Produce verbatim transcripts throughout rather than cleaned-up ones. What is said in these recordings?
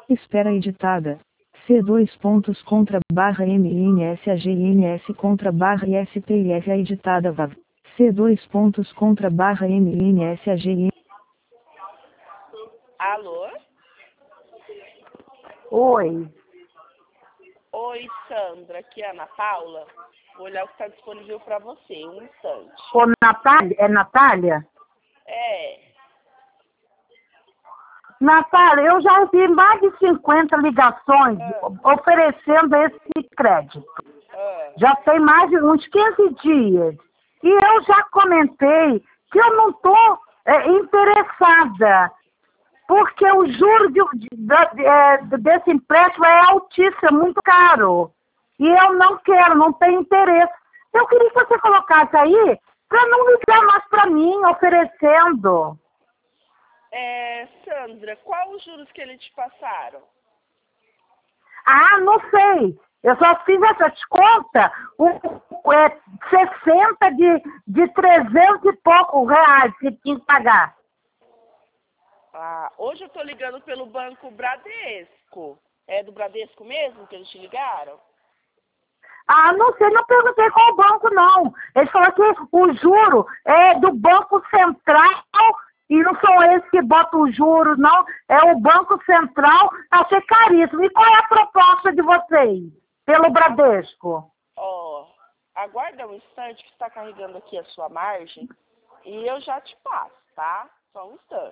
Espera editada. C dois pontos contra barra M N S A G N S contra barra I S P I F A editada V A V. C dois pontos contra barra M N S A G N. Alô? Oi. Oi, Sandra, aqui é a Ana Paula. Vou olhar o que está disponível para você, um instante. Ô, Natália? É Natália? É. Natália, eu já ouvi mais de cinquenta ligações Ah. oferecendo esse crédito. Ah. Já tem mais de uns quinze dias. E eu já comentei que eu não estou é, interessada, porque o juro de, de, de, é, desse empréstimo é altíssimo, é muito caro. E eu não quero, não tenho interesse. Eu queria que você colocasse aí para não ligar mais para mim, oferecendo. É, Sandra, qual os juros que eles te passaram? Ah, não sei. Eu só fiz essa conta, um, é, sessenta de, de trezentos e poucos reais que tinha que pagar. Ah, hoje eu estou ligando pelo Banco Bradesco. É do Bradesco mesmo que eles te ligaram? Ah, não sei, não perguntei qual banco, não. Eles falaram que o juro é do Banco Central e não são eles que botam o juro, não. É o Banco Central. Achei caríssimo. E qual é a proposta de vocês, pelo Bradesco? Ó, aguarda um instante que está carregando aqui a sua margem e eu já te passo, tá? Só um instante.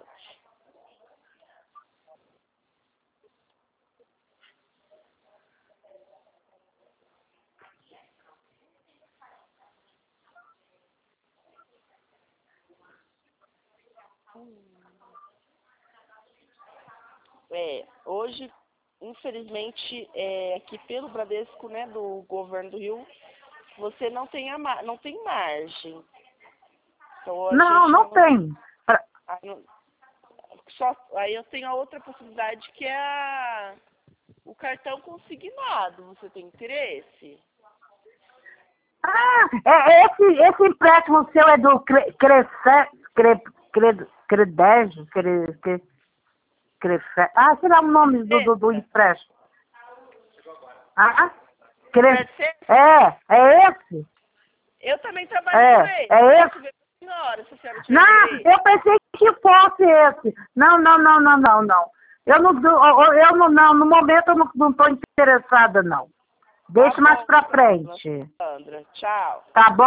É, hoje, infelizmente, é, aqui pelo Bradesco, né, do governo do Rio, você não tem, a ma não tem margem. Então, a Não, gente não não, tem. a, não, só, aí eu tenho a outra possibilidade que é a, o cartão consignado. Você tem interesse? Ah, é, esse, esse empréstimo seu é do Cre, Cresce, Cre, Cre, Credege, Cre, Cre, Cresce, ah, sei lá o nome do, do, do empréstimo. Ah, Cre, é, é esse? Eu também trabalho É, com ele. é Posso esse? ver com a senhora, se a senhora tiver Não, interesse. eu pensei que fosse esse. Não, não, não, não, não, não. Eu não, eu, eu não, não, no momento eu não, não estou interessada, não. Deixa Tá mais bom, pra frente. Sandra. Tchau. Tá bom?